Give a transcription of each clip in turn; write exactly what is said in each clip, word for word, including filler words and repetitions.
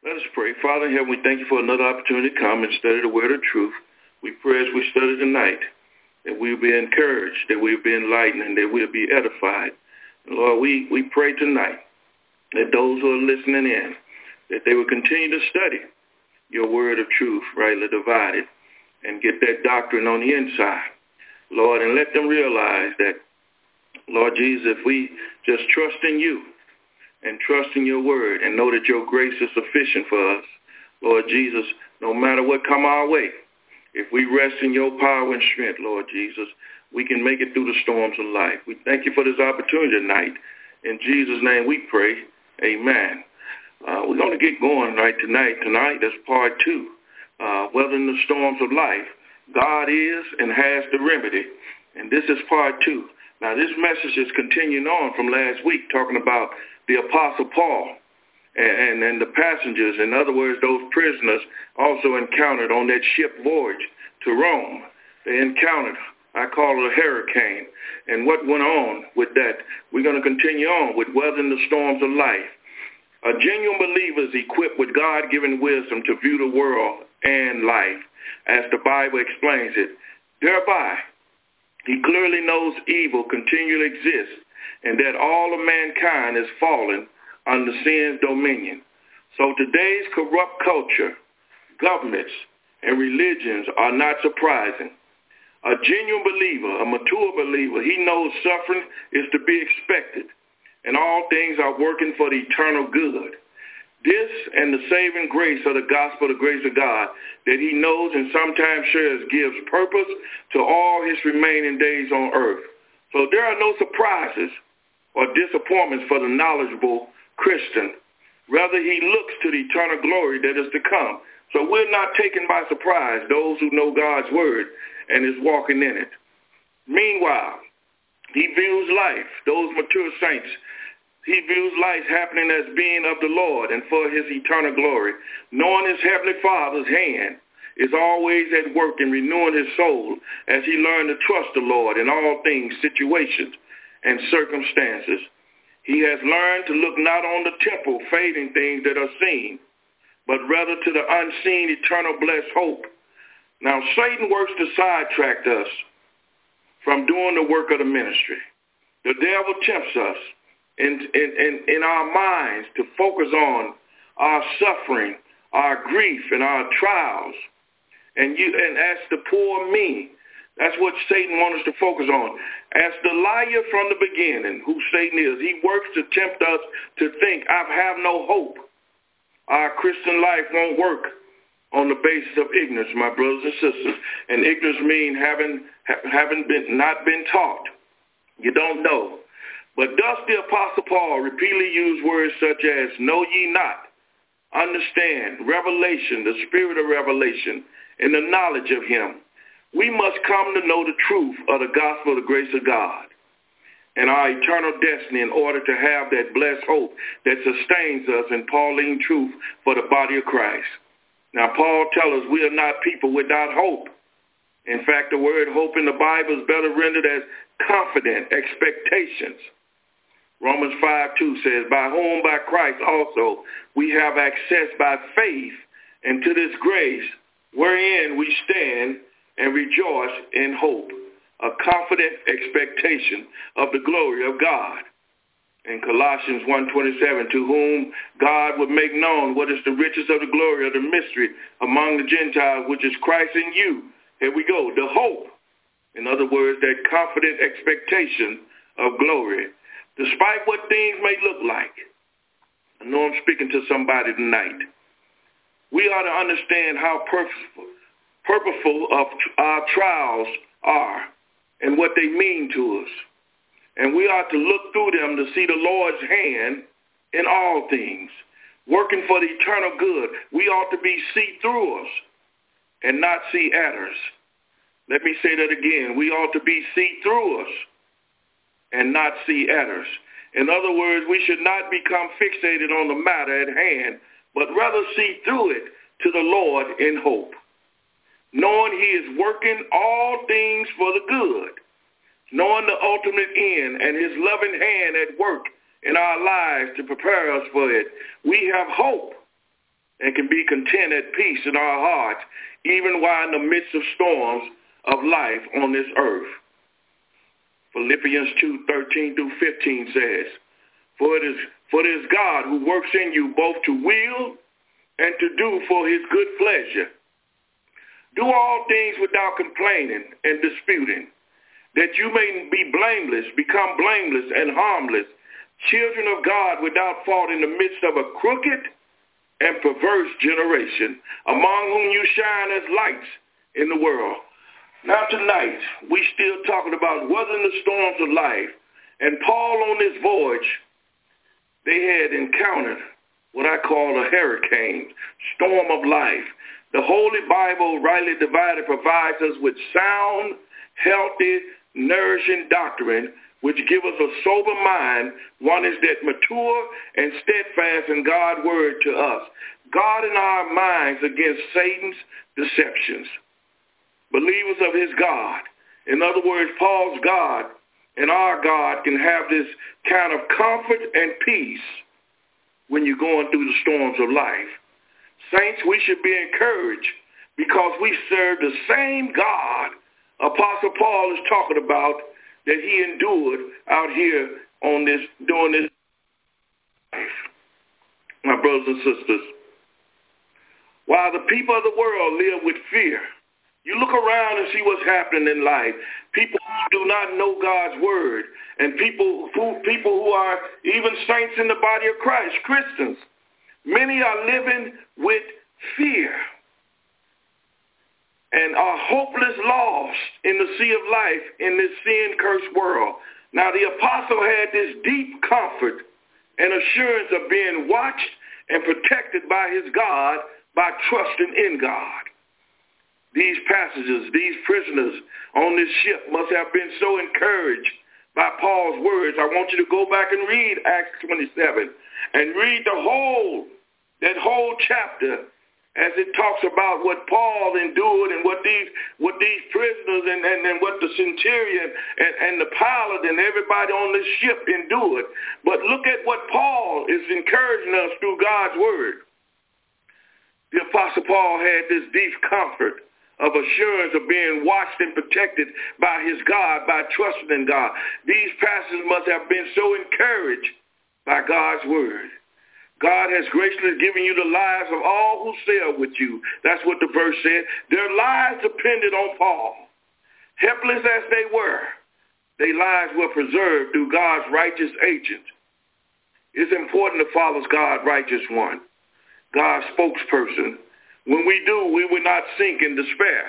Let us pray. Father in heaven, we thank you for another opportunity to come and study the word of truth. We pray as we study tonight that we'll be encouraged, that we'll be enlightened, and that we'll be edified. And Lord, we, we pray tonight that those who are listening in, that they will continue to study your word of truth, rightly divided, and get that doctrine on the inside, Lord, and let them realize that, Lord Jesus, if we just trust in you and trust in your word and know that your grace is sufficient for us, Lord Jesus, no matter what come our way, if we rest in your power and strength, Lord Jesus, we can make it through the storms of life. We thank you for this opportunity tonight. In Jesus' name we pray. Amen. Uh, we're going to get going right tonight. Tonight, that's part two. Uh, weathering the storms of life. God is and has the remedy. And this is part two. Now, this message is continuing on from last week, talking about the Apostle Paul and, and, and the passengers. In other words, those prisoners also encountered on that ship voyage to Rome. They encountered, I call it a hurricane. And what went on with that? We're going to continue on with weathering the storms of life. A genuine believer is equipped with God-given wisdom to view the world and life, as the Bible explains it. Thereby, he clearly knows evil continually exists and that all of mankind is fallen under sin's dominion. So today's corrupt culture, governments, and religions are not surprising. A genuine believer, a mature believer, he knows suffering is to be expected, and all things are working for the eternal good. This and the saving grace of the gospel, the grace of God, that he knows and sometimes shares, gives purpose to all his remaining days on earth. So there are no surprises or disappointments for the knowledgeable Christian. Rather, he looks to the eternal glory that is to come. So we're not taken by surprise, those who know God's word and is walking in it. Meanwhile, he views life, those mature saints, he views life happening as being of the Lord and for his eternal glory, knowing his heavenly Father's hand is always at work in renewing his soul as he learned to trust the Lord in all things, situations, and circumstances. He has learned to look not on the temporal, fading things that are seen, but rather to the unseen, eternal, blessed hope. Now, Satan works to sidetrack us from doing the work of the ministry. The devil tempts us in, in, in, in our minds to focus on our suffering, our grief, and our trials. And, you, and as the poor me, that's what Satan wants us to focus on. As the liar from the beginning, who Satan is, he works to tempt us to think, I have no hope. Our Christian life won't work on the basis of ignorance, my brothers and sisters. And ignorance means having, having been, not been taught. You don't know. But thus the Apostle Paul repeatedly used words such as, know ye not, understand, revelation, the spirit of revelation, and the knowledge of him. We must come to know the truth of the gospel of the grace of God and our eternal destiny in order to have that blessed hope that sustains us in Pauline truth for the body of Christ. Now, Paul tells us we are not people without hope. In fact, the word hope in the Bible is better rendered as confident expectations. Romans five two says, by whom by Christ also we have access by faith into this grace wherein we stand and rejoice in hope, a confident expectation of the glory of God. In Colossians one twenty-seven, to whom God would make known what is the riches of the glory of the mystery among the Gentiles, which is Christ in you. Here we go, the hope. In other words, that confident expectation of glory. Despite what things may look like, I know I'm speaking to somebody tonight, we ought to understand how purposeful, purposeful of our trials are and what they mean to us. And we ought to look through them to see the Lord's hand in all things, working for the eternal good. We ought to be see through us and not see at us. Let me say that again. We ought to be see through us and not see at us. In other words, we should not become fixated on the matter at hand, but rather see through it to the Lord in hope, knowing he is working all things for the good, knowing the ultimate end and his loving hand at work in our lives to prepare us for it. We have hope and can be content at peace in our hearts, even while in the midst of storms of life on this earth. Philippians two, thirteen through fifteen says, For it is for it is God who works in you both to will and to do for his good pleasure. Do all things without complaining and disputing, that you may be blameless, become blameless and harmless, children of God without fault in the midst of a crooked and perverse generation, among whom you shine as lights in the world. Now tonight, we still talking about weathering the storms of life. And Paul on this voyage, they had encountered what I call a hurricane, storm of life. The Holy Bible, rightly divided, provides us with sound, healthy, nourishing doctrine, which give us a sober mind. One is that mature and steadfast in God's word to us, guarding our minds against Satan's deceptions. Believers of his God, in other words, Paul's God and our God, can have this kind of comfort and peace when you're going through the storms of life. Saints, we should be encouraged because we serve the same God Apostle Paul is talking about that he endured out here on this, during this life. My brothers and sisters, while the people of the world live with fear, you look around and see what's happening in life. People who do not know God's word, and people who, people who are even saints in the body of Christ, Christians, many are living with fear and are hopeless lost in the sea of life in this sin-cursed world. Now, the apostle had this deep comfort and assurance of being watched and protected by his God by trusting in God. These passengers, these prisoners on this ship must have been so encouraged by Paul's words. I want you to go back and read Acts twenty-seven and read the whole, that whole chapter as it talks about what Paul endured and what these what these prisoners and, and, and what the centurion and, and the pilot and everybody on this ship endured. But look at what Paul is encouraging us through God's word. The Apostle Paul had this deep comfort of assurance of being watched and protected by his God, by trusting in God. These pastors must have been so encouraged by God's word. God has graciously given you the lives of all who sail with you. That's what the verse said. Their lives depended on Paul. Helpless as they were, their lives were preserved through God's righteous agent. It's important to follow God's righteous one, God's spokesperson. When we do, we will not sink in despair.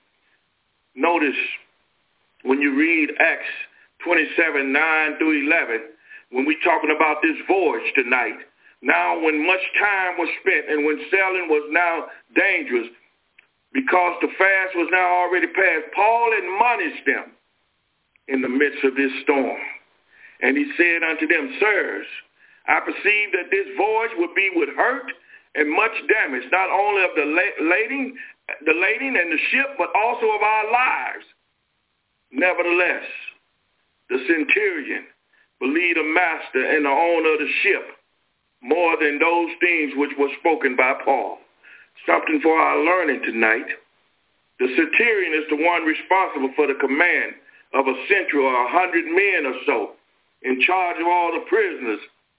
Notice when you read Acts twenty-seven, nine through eleven, when we're talking about this voyage tonight, now when much time was spent and when sailing was now dangerous, because the fast was now already past, Paul admonished them in the midst of this storm. And he said unto them, Sirs, I perceive that this voyage will be with hurt and much damage, not only of the lading, the lading and the ship, but also of our lives. Nevertheless, the centurion believed the master and the owner of the ship more than those things which were spoken by Paul. Something for our learning tonight. The centurion is the one responsible for the command of a century or a hundred men or so in charge of all the prisoners.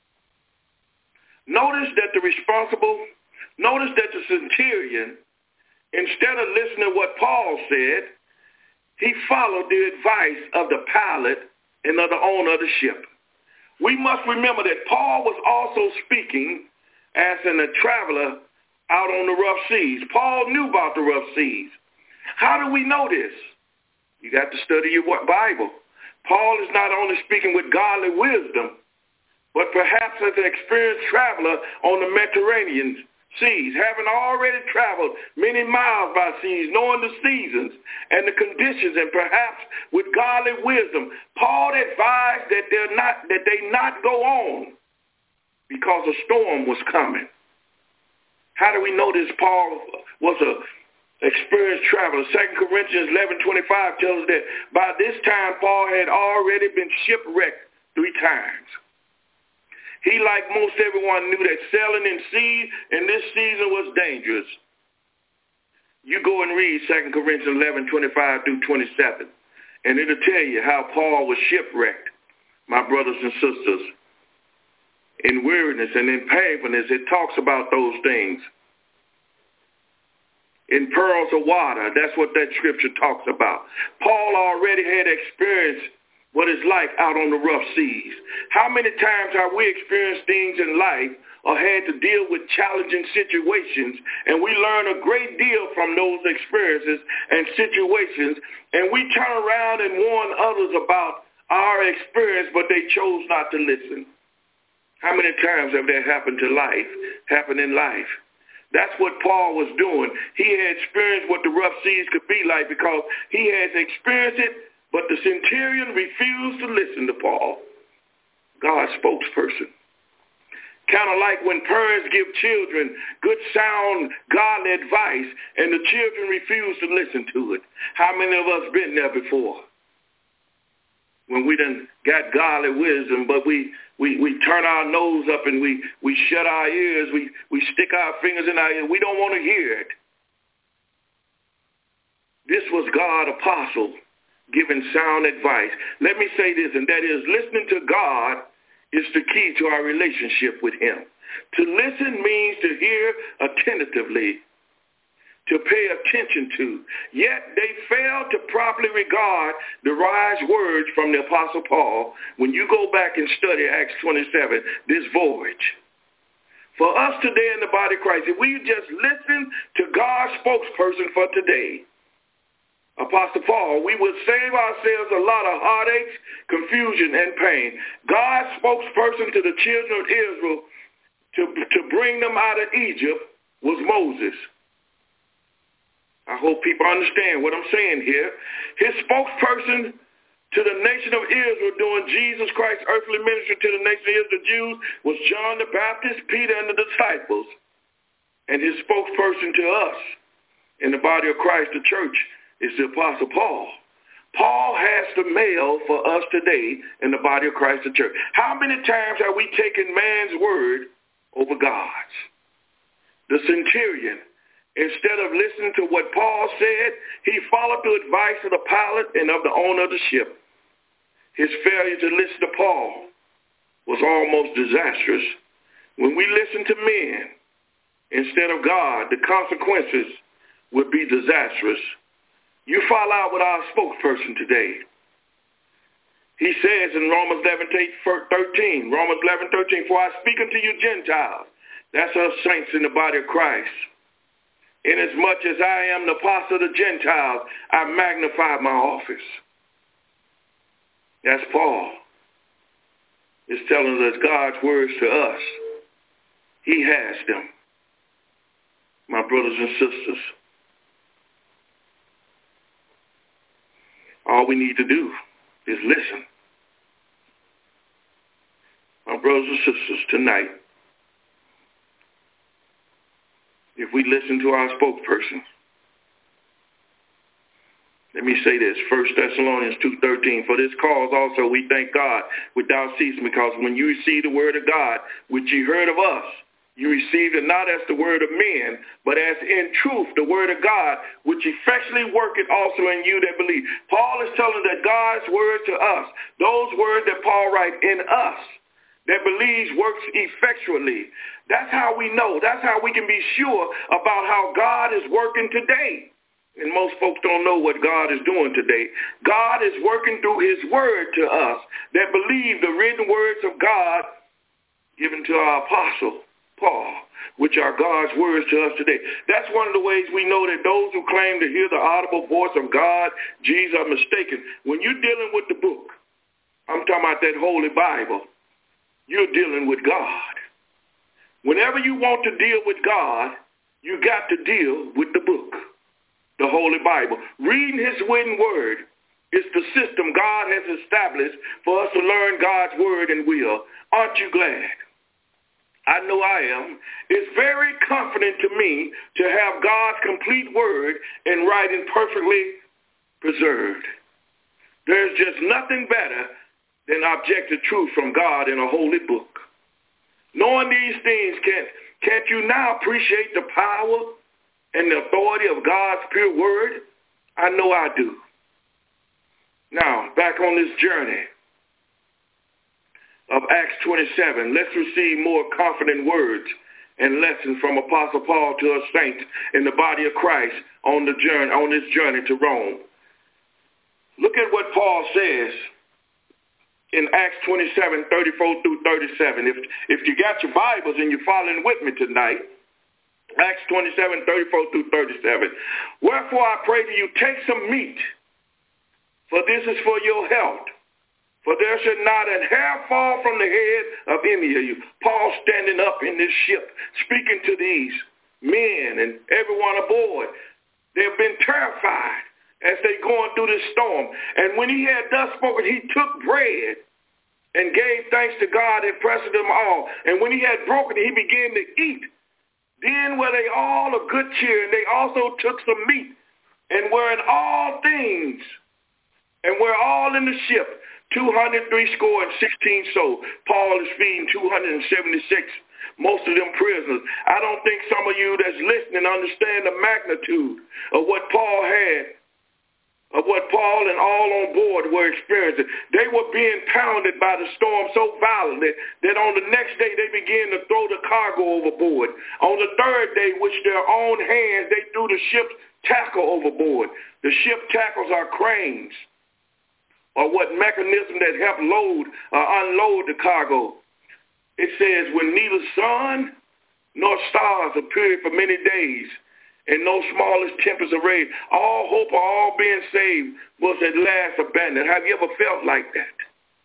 Notice that the responsible, notice that the centurion, instead of listening to what Paul said, he followed the advice of the pilot and of the owner of the ship. We must remember that Paul was also speaking as in a traveler out on the rough seas. Paul knew about the rough seas. How do we know this? You got to study your Bible. Paul is not only speaking with godly wisdom, but perhaps as an experienced traveler on the Mediterranean seas, having already traveled many miles by seas, knowing the seasons and the conditions, and perhaps with godly wisdom, Paul advised that they're not that they not go on because a storm was coming. How do we know this? Paul was a experienced traveler. Second Corinthians eleven twenty-five tells us that by this time Paul had already been shipwrecked three times. He, like most everyone, knew that selling in seed in this season was dangerous. You go and read Second Corinthians eleven, twenty-five through twenty-seven, and it'll tell you how Paul was shipwrecked, my brothers and sisters. In weariness and in painfulness, it talks about those things. In pearls of water, that's what that scripture talks about. Paul already had experienced what it's like out on the rough seas. How many times have we experienced things in life or had to deal with challenging situations, and we learn a great deal from those experiences and situations, and we turn around and warn others about our experience, but they chose not to listen? How many times have that happened to life, happened in life? That's what Paul was doing. He had experienced what the rough seas could be like because he has experienced it, but the centurion refused to listen to Paul, God's spokesperson. Kind of like when parents give children good, sound, godly advice, and the children refuse to listen to it. How many of us been there before? When we done got godly wisdom, but we, we, we turn our nose up and we, we shut our ears, we, we stick our fingers in our ears. We don't want to hear it. This was God's apostle giving sound advice. Let me say this, and that is listening to God is the key to our relationship with him. To listen means to hear attentively, to pay attention to. Yet they failed to properly regard the wise words from the Apostle Paul when you go back and study Acts twenty-seven, this voyage. For us today in the body of Christ, if we just listen to God's spokesperson for today, Apostle Paul, we would save ourselves a lot of heartaches, confusion, and pain. God's spokesperson to the children of Israel to, to bring them out of Egypt was Moses. I hope people understand what I'm saying here. His spokesperson to the nation of Israel during Jesus Christ's earthly ministry to the nation of Israel, the Jews, was John the Baptist, Peter, and the disciples. And his spokesperson to us in the body of Christ, the church, is the Apostle Paul. Paul has the mail for us today in the body of Christ, the church. How many times have we taken man's word over God's? The centurion, instead of listening to what Paul said, he followed the advice of the pilot and of the owner of the ship. His failure to listen to Paul was almost disastrous. When we listen to men instead of God, the consequences would be disastrous. You fall out with our spokesperson today. He says in Romans eleven thirteen, Romans eleven thirteen, for I speak unto you Gentiles. That's us saints in the body of Christ. Inasmuch as I am the apostle of the Gentiles, I magnify my office. That's Paul. It's telling us God's words to us. He has them. My brothers and sisters. All we need to do is listen. My brothers and sisters, tonight, if we listen to our spokesperson, let me say this, First Thessalonians two thirteen, for this cause also we thank God without ceasing, because when you receive the word of God, which you heard of us, you received it not as the word of men, but as in truth the word of God, which effectually worketh also in you that believe. Paul is telling that God's word to us, those words that Paul writes in us, that believes works effectually. That's how we know. That's how we can be sure about how God is working today. And most folks don't know what God is doing today. God is working through his word to us that believe the written words of God given to our apostle, Paul, which are God's words to us today. That's one of the ways we know that those who claim to hear the audible voice of God, Jesus, are mistaken. When you're dealing with the book, I'm talking about that Holy Bible, you're dealing with God. Whenever you want to deal with God, you got to deal with the book, the Holy Bible. Reading his written word is the system God has established for us to learn God's word and will. Aren't you glad? I know I am. It's very comforting to me to have God's complete word in writing perfectly preserved. There's just nothing better than objective truth from God in a holy book. Knowing these things, can't, can't you now appreciate the power and the authority of God's pure word? I know I do. Now, back on this journey of Acts twenty-seven, let's receive more confident words and lessons from Apostle Paul to us saints in the body of Christ on the journey, on this journey to Rome. Look at what Paul says in Acts twenty-seven, thirty-four through thirty-seven. If, if you got your Bibles and you're following with me tonight, Acts twenty-seven, thirty-four through thirty-seven. Wherefore I pray to you, take some meat, for this is for your health. For there should not an hair fall from the head of any of you. Paul standing up in this ship, speaking to these men and everyone aboard. They've been terrified as they going through this storm. And when he had thus spoken, he took bread and gave thanks to God and pressed them all. And when he had broken it, he began to eat. Then were they all of good cheer, and they also took some meat, and were in all things, and were all in the ship, two hundred three score and sixteen souls. Paul is feeding two hundred seventy-six, most of them prisoners. I don't think some of you that's listening understand the magnitude of what Paul had, of what Paul and all on board were experiencing. They were being pounded by the storm so violently that on the next day they began to throw the cargo overboard. On the third day, with their own hands, they threw the ship's tackle overboard. The ship tackles are cranes, or what mechanism that help load or unload the cargo. It says, when neither sun nor stars appeared for many days, and no smallest tempest of rain, all hope of all being saved was at last abandoned. Have you ever felt like that?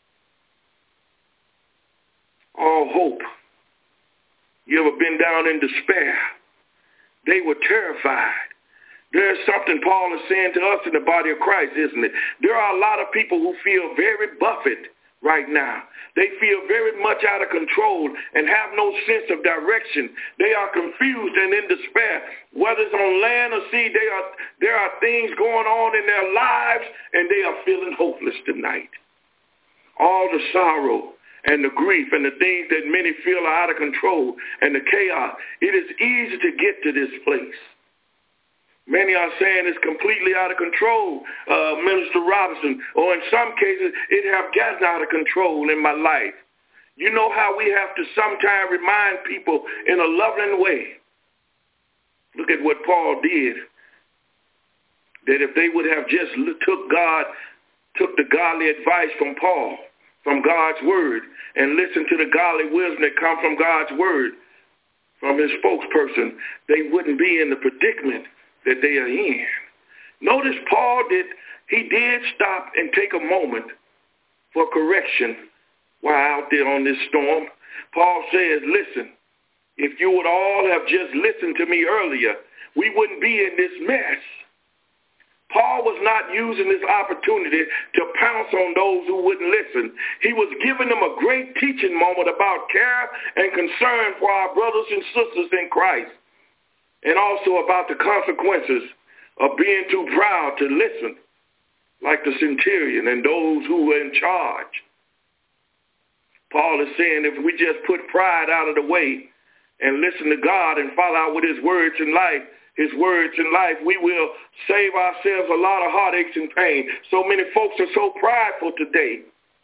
All hope. You ever been down in despair? They were terrified. There's something Paul is saying to us in the body of Christ, isn't it? There are a lot of people who feel very buffeted right now. They feel very much out of control and have no sense of direction. They are confused and in despair. Whether it's on land or sea, they are, there are things going on in their lives, and they are feeling hopeless tonight. All the sorrow and the grief and the things that many feel are out of control and the chaos, it is easy to get to this place. Many are saying it's completely out of control, uh, Minister Robinson, or in some cases, it have gotten out of control in my life. You know how we have to sometimes remind people in a loving way. Look at what Paul did. That if they would have just took God, took the godly advice from Paul, from God's word, and listened to the godly wisdom that comes from God's word, from his spokesperson, they wouldn't be in the predicament that they are in. Notice Paul did, he did stop and take a moment for correction while out there on this storm. Paul says, listen, if you would all have just listened to me earlier, we wouldn't be in this mess. Paul was not using this opportunity to pounce on those who wouldn't listen. He was giving them a great teaching moment about care and concern for our brothers and sisters in Christ, and also about the consequences of being too proud to listen, like the centurion and those who were in charge. Paul is saying if we just put pride out of the way and listen to God and follow out with his words in life, his words in life, we will save ourselves a lot of heartaches and pain. So many folks are so prideful today.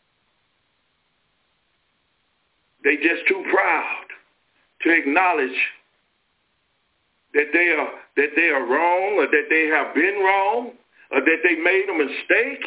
They just too proud to acknowledge that they are that they are wrong, or that they have been wrong, or that they made a mistake.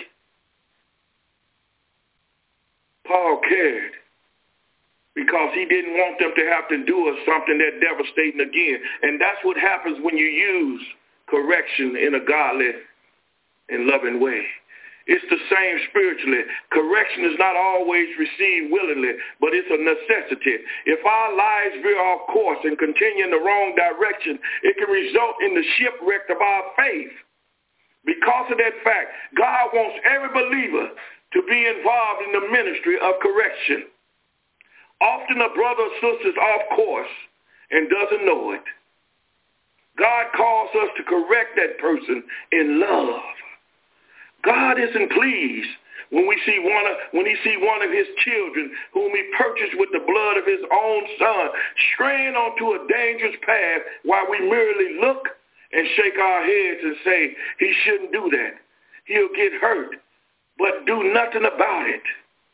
Paul cared because he didn't want them to have to do something that devastating again. And that's what happens when you use correction in a godly and loving way. It's the same spiritually. Correction is not always received willingly, but it's a necessity. If our lives veer off course and continue in the wrong direction, it can result in the shipwreck of our faith. Because of that fact, God wants every believer to be involved in the ministry of correction. Often a brother or sister is off course and doesn't know it. God calls us to correct that person in love. God isn't pleased When we see one of, when he see one of his children, whom he purchased with the blood of his own son, straying onto a dangerous path, while we merely look and shake our heads and say, he shouldn't do that. He'll get hurt, but do nothing about it.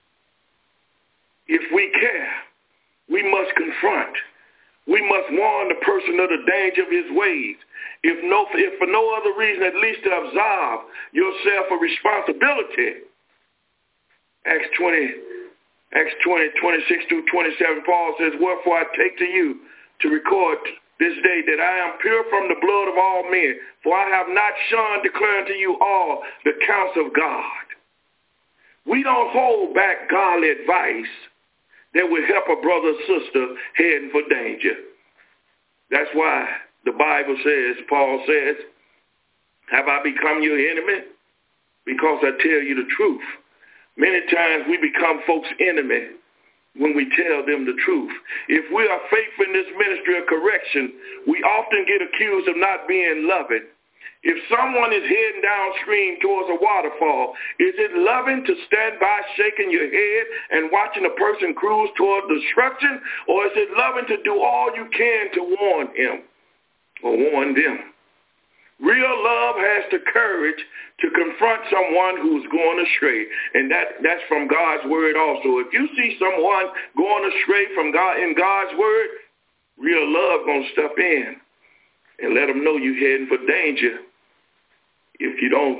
If we care, we must confront. We must warn the person of the danger of his ways. If no, if for no other reason, at least to absolve yourself of responsibility. Acts twenty, Acts twenty, twenty-six through twenty-seven, Paul says, wherefore I take to you to record this day that I am pure from the blood of all men, for I have not shunned declaring to you all the counsel of God. We don't hold back godly advice that will help a brother or sister heading for danger. That's why the Bible says, Paul says, have I become your enemy? Because I tell you the truth. Many times we become folks' enemy when we tell them the truth. If we are faithful in this ministry of correction, we often get accused of not being loving. If someone is heading downstream towards a waterfall, is it loving to stand by shaking your head and watching a person cruise toward destruction? Or is it loving to do all you can to warn him or warn them? Real love has the courage to confront someone who's going astray. And that, that's from God's word also. If you see someone going astray from God in God's word, real love going to step in and let them know you're heading for danger. If you don't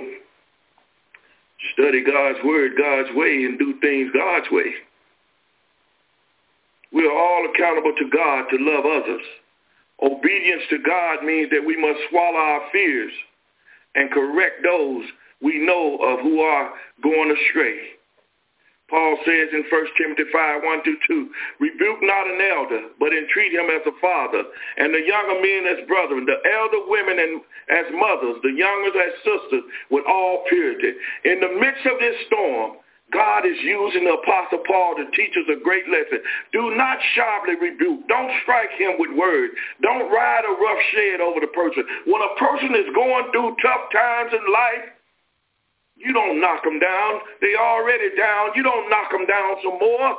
study God's word God's way and do things God's way. We are all accountable to God to love others. Obedience to God means that we must swallow our fears and correct those we know of who are going astray. Paul says in First Timothy five, one through two, rebuke not an elder, but entreat him as a father, and the younger men as brethren, the elder women and as mothers, the younger as sisters, with all purity. In the midst of this storm, God is using the Apostle Paul to teach us a great lesson. Do not sharply rebuke. Don't strike him with words. Don't ride a rough shade over the person. When a person is going through tough times in life, you don't knock them down. They already down. You don't knock them down some more.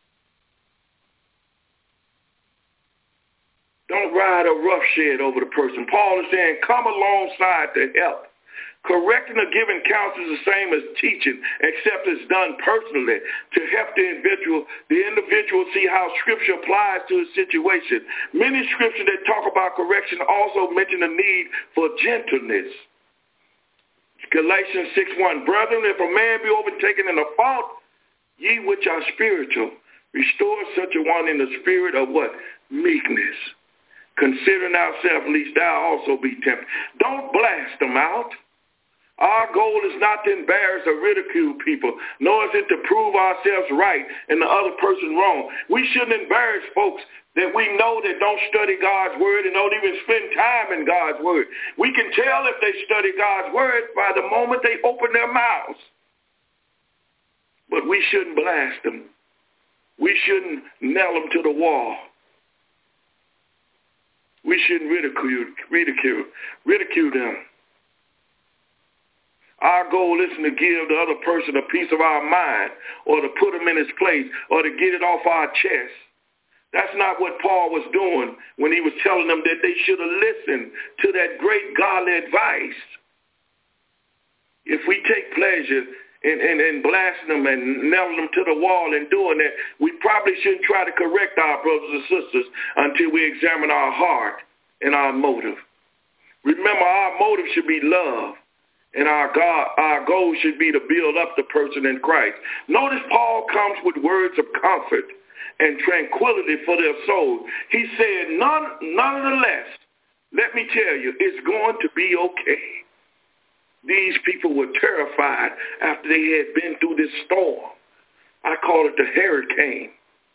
Don't ride a rough shade over the person. Paul is saying, come alongside to help. Correcting or giving counsel is the same as teaching, except it's done personally to help the individual, the individual see how Scripture applies to his situation. Many scriptures that talk about correction also mention the need for gentleness. Galatians six one, brethren, if a man be overtaken in a fault, ye which are spiritual, restore such a one in the spirit of what? Meekness. Considering ourselves, lest thou also be tempted. Don't blast them out. Our goal is not to embarrass or ridicule people, nor is it to prove ourselves right and the other person wrong. We shouldn't embarrass folks that we know that don't study God's word and don't even spend time in God's word. We can tell if they study God's word by the moment they open their mouths. But we shouldn't blast them. We shouldn't nail them to the wall. We shouldn't ridicule, ridicule, ridicule them. Our goal isn't to give the other person a piece of our mind or to put him in his place or to get it off our chest. That's not what Paul was doing when he was telling them that they should have listened to that great godly advice. If we take pleasure in, in, in blasting them and nailing them to the wall and doing that, we probably shouldn't try to correct our brothers and sisters until we examine our heart and our motive. Remember, our motive should be love. And our God, our goal should be to build up the person in Christ. Notice Paul comes with words of comfort and tranquility for their souls. He said, None, nonetheless, let me tell you, it's going to be okay. These people were terrified after they had been through this storm. I call it the hurricane.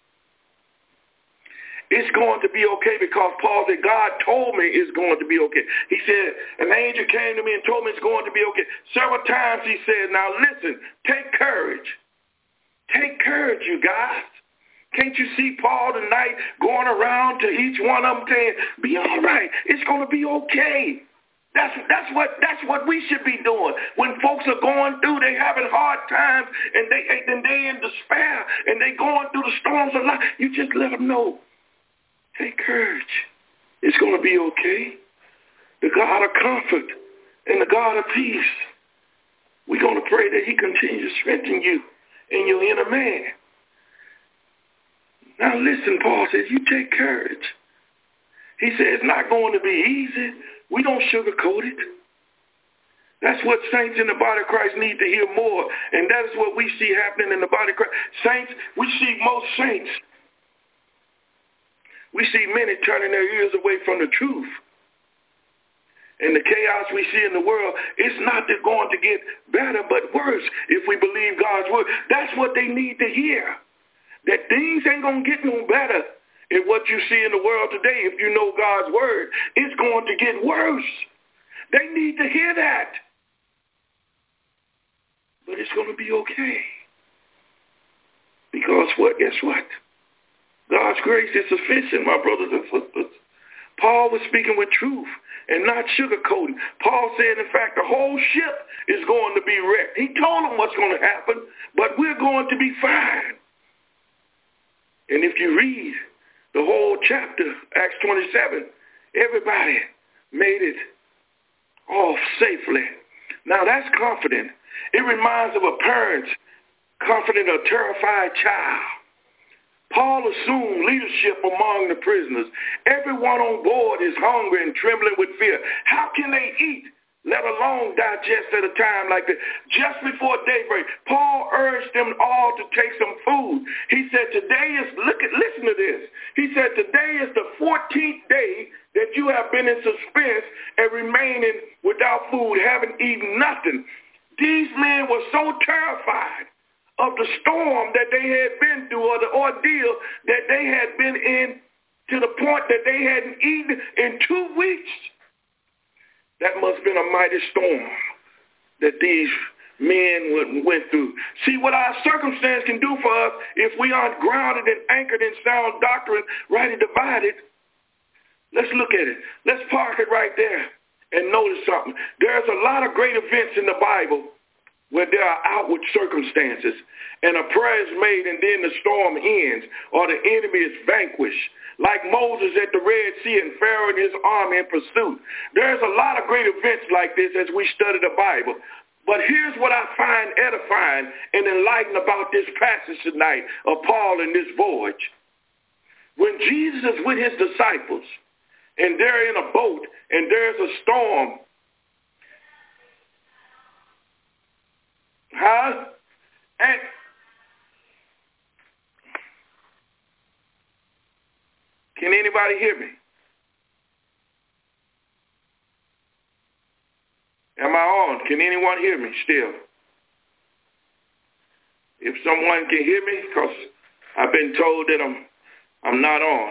It's going to be okay because Paul said, God told me it's going to be okay. He said, an angel came to me and told me it's going to be okay. Several times he said, now listen, take courage. Take courage, you guys. Can't you see Paul tonight going around to each one of them saying, be all right. It's going to be okay. That's that's what that's what we should be doing. When folks are going through, they having hard times, and they and they in despair, and they going through the storms of life. You just let them know, take courage. It's going to be okay. The God of comfort and the God of peace. We're going to pray that he continues to strengthen you in your inner man. Now listen, Paul says, you take courage. He said it's not going to be easy. We don't sugarcoat it. That's what saints in the body of Christ need to hear more. And that is what we see happening in the body of Christ. Saints, we see most saints. We see many turning their ears away from the truth. And the chaos we see in the world, it's not going to get better but worse if we believe God's word. That's what they need to hear. That things ain't going to get no better in what you see in the world today. If you know God's word, it's going to get worse. They need to hear that. But it's going to be okay. Because what? Guess what? God's grace is sufficient, my brothers and sisters. Paul was speaking with truth and not sugarcoating. Paul said, in fact, the whole ship is going to be wrecked. He told them what's going to happen, but we're going to be fine. And if you read the whole chapter, Acts twenty-seven, everybody made it off safely. Now that's confident. It reminds of a parent comforting a terrified child. Paul assumed leadership among the prisoners. Everyone on board is hungry and trembling with fear. How can they eat, let alone digest at a time like this? Just before daybreak, Paul urged them all to take some food. He said, today is, look at, listen to this. He said, today is the fourteenth day that you have been in suspense and remaining without food, haven't eaten nothing. These men were so terrified of the storm that they had been through, or the ordeal that they had been in, to the point that they hadn't eaten in two weeks. That must have been a mighty storm that these men went through. See, what our circumstance can do for us if we aren't grounded and anchored in sound doctrine, rightly divided. Let's look at it. Let's park it right there and notice something. There's a lot of great events in the Bible where there are outward circumstances, and a prayer is made, and then the storm ends, or the enemy is vanquished, like Moses at the Red Sea and Pharaoh and his army in pursuit. There's a lot of great events like this as we study the Bible. But here's what I find edifying and enlightening about this passage tonight of Paul and this voyage. When Jesus is with his disciples, and they're in a boat, and there's a storm, Huh? And can anybody hear me? Am I on? Can anyone hear me still? If someone can hear me, because I've been told that I'm I'm not on.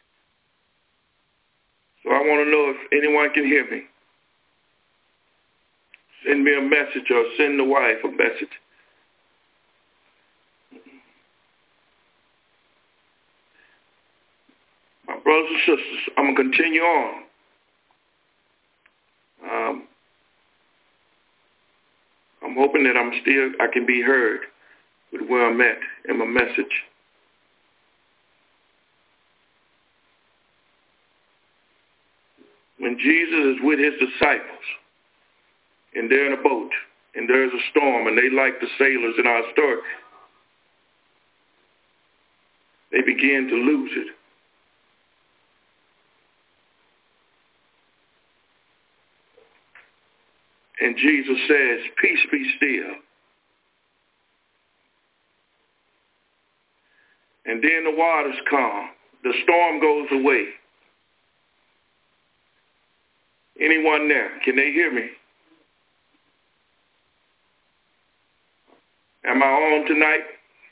So I want to know if anyone can hear me. Send me a message or send the wife a message. My brothers and sisters, I'm going to continue on. Um, I'm hoping that I'm still, I can be heard with where I'm at in my message. When Jesus is with his disciples, and they're in a boat, and there's a storm, and they, like the sailors in our story, they begin to lose it. And Jesus says, peace be still. And then the waters calm. The storm goes away. Anyone there? Can they hear me? Am I on tonight?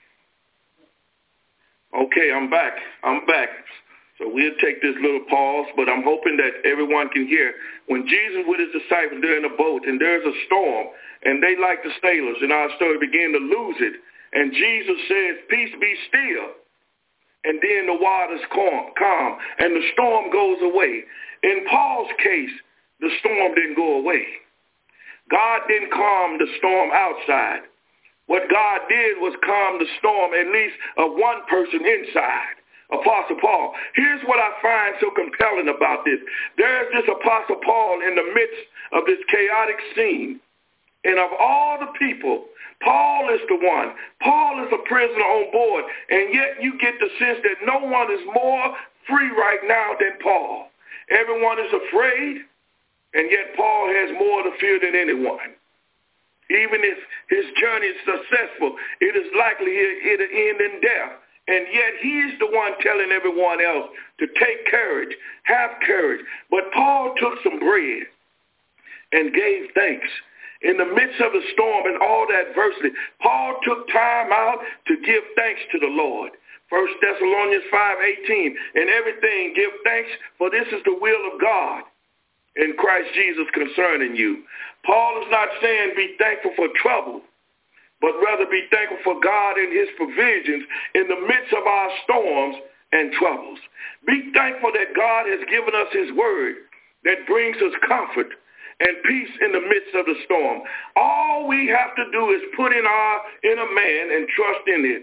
Okay, I'm back. I'm back. So we'll take this little pause, but I'm hoping that everyone can hear. When Jesus with his disciples, they're in a boat, and there's a storm, and they, like the sailors in our story, begin to lose it. And Jesus says, peace be still. And then the waters calm, calm, and the storm goes away. In Paul's case, the storm didn't go away. God didn't calm the storm outside. What God did was calm the storm, at least of one person inside, Apostle Paul. Here's what I find so compelling about this. There's this Apostle Paul in the midst of this chaotic scene. And of all the people, Paul is the one. Paul is a prisoner on board. And yet you get the sense that no one is more free right now than Paul. Everyone is afraid, and yet Paul has more to fear than anyone. Even if his journey is successful, it is likely it'll end in death. And yet he's the one telling everyone else to take courage, have courage. But Paul took some bread and gave thanks. In the midst of the storm and all the adversity, Paul took time out to give thanks to the Lord. First Thessalonians five eighteen, in everything give thanks, for this is the will of God in Christ Jesus concerning you. Paul is not saying be thankful for trouble, but rather be thankful for God and his provisions in the midst of our storms and troubles. Be thankful that God has given us his word that brings us comfort and peace in the midst of the storm. All we have to do is put in our inner man and trust in it.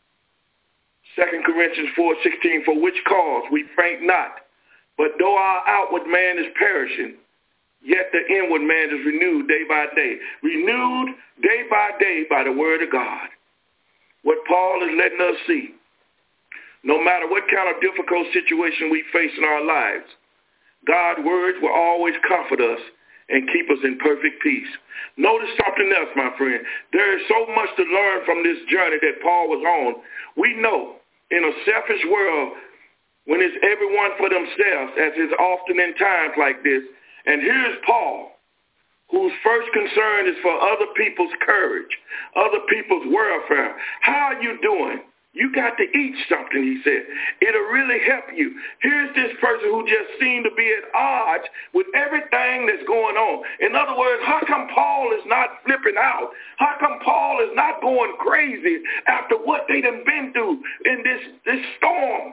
Second Corinthians four sixteen, for which cause we faint not, but though our outward man is perishing, yet the inward man is renewed day by day. Renewed day by day by the word of God. What Paul is letting us see, no matter what kind of difficult situation we face in our lives, God's words will always comfort us and keep us in perfect peace. Notice something else, my friend. There is so much to learn from this journey that Paul was on. We know in a selfish world, when it's everyone for themselves, as is often in times like this, and here's Paul, whose first concern is for other people's courage, other people's welfare. How are you doing? You got to eat something, he said. It'll really help you. Here's this person who just seemed to be at odds with everything that's going on. In other words, how come Paul is not flipping out? How come Paul is not going crazy after what they done been through in this, this storm?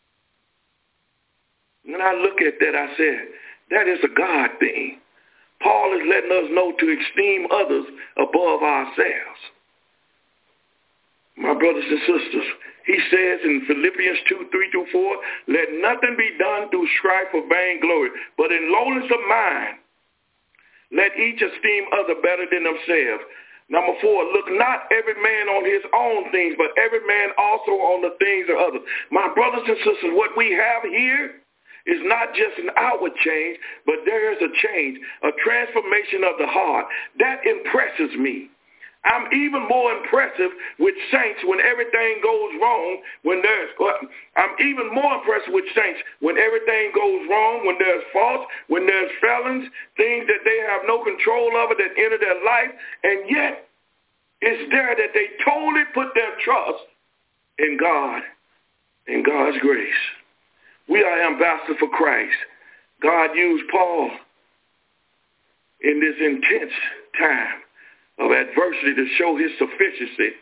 When I look at that, I said, that is a God thing. Paul is letting us know to esteem others above ourselves. My brothers and sisters, he says in Philippians two, three through four, let nothing be done through strife or vainglory, but in lowliness of mind, let each esteem other better than themselves. Number four, look not every man on his own things, but every man also on the things of others. My brothers and sisters, what we have here is not just an outward change, but there is a change, a transformation of the heart. That impresses me. I'm even more impressive with saints when everything goes wrong, when there's, I'm even more impressed with saints when everything goes wrong, when there's faults, when there's felons, things that they have no control over that enter their life, and yet it's there that they totally put their trust in God, in God's grace. We are ambassadors for Christ. God used Paul in this intense time of adversity to show his sufficiency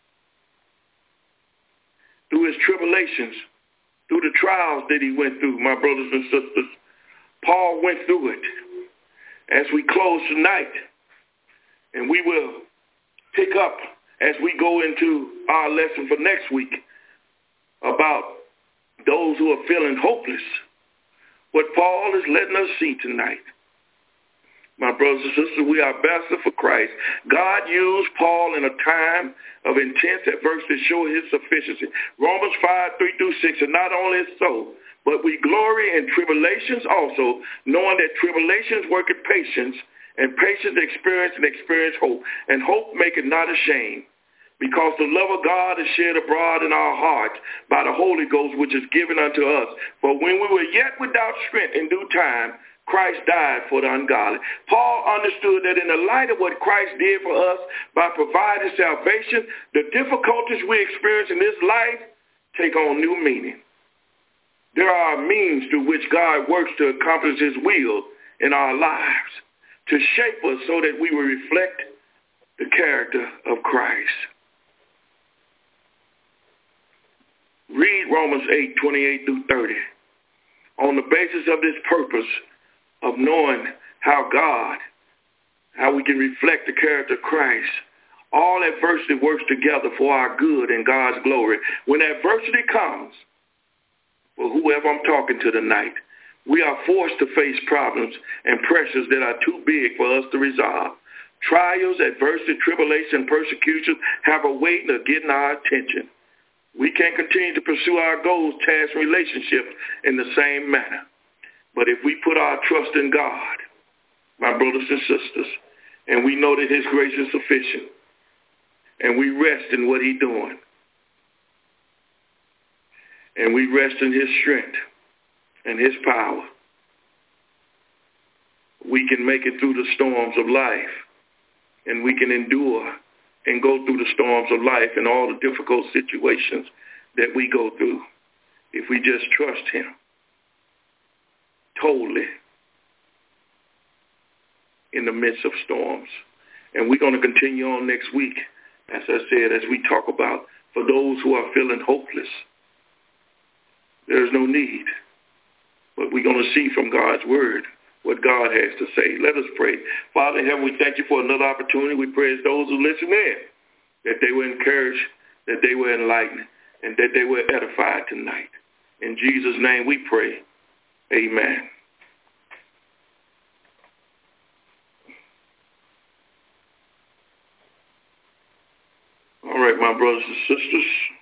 through his tribulations, through the trials that he went through, my brothers and sisters. Paul went through it. As we close tonight, and we will pick up as we go into our lesson for next week about those who are feeling hopeless, what Paul is letting us see tonight. My brothers and sisters, we are ambassadors for Christ. God used Paul in a time of intense adversity to show his sufficiency. Romans five, three through six, and not only so, but we glory in tribulations also, knowing that tribulations work at patience, and patience experience and experience hope, and hope make it not ashamed. Because the love of God is shed abroad in our hearts by the Holy Ghost, which is given unto us. For when we were yet without strength in due time, Christ died for the ungodly. Paul understood that in the light of what Christ did for us by providing salvation, the difficulties we experience in this life take on new meaning. There are means through which God works to accomplish his will in our lives, to shape us so that we will reflect the character of Christ. Read Romans eight, twenty-eight through thirty. On the basis of this purpose, of knowing how God, how we can reflect the character of Christ. All adversity works together for our good and God's glory. When adversity comes, for whoever I'm talking to tonight, we are forced to face problems and pressures that are too big for us to resolve. Trials, adversity, tribulation, persecution have a way of getting our attention. We can't continue to pursue our goals, tasks, and relationships in the same manner. But if we put our trust in God, my brothers and sisters, and we know that his grace is sufficient, and we rest in what he's doing, and we rest in his strength and his power, we can make it through the storms of life, and we can endure and go through the storms of life and all the difficult situations that we go through if we just trust him totally in the midst of storms. And we're going to continue on next week, as I said, as we talk about for those who are feeling hopeless. There's no need, but we're going to see from God's word what God has to say. Let us pray. Father in heaven, we thank you for another opportunity. We praise those who listen in, that they were encouraged, that they were enlightened, and that they were edified tonight. In Jesus' name we pray. Amen. All right, my brothers and sisters.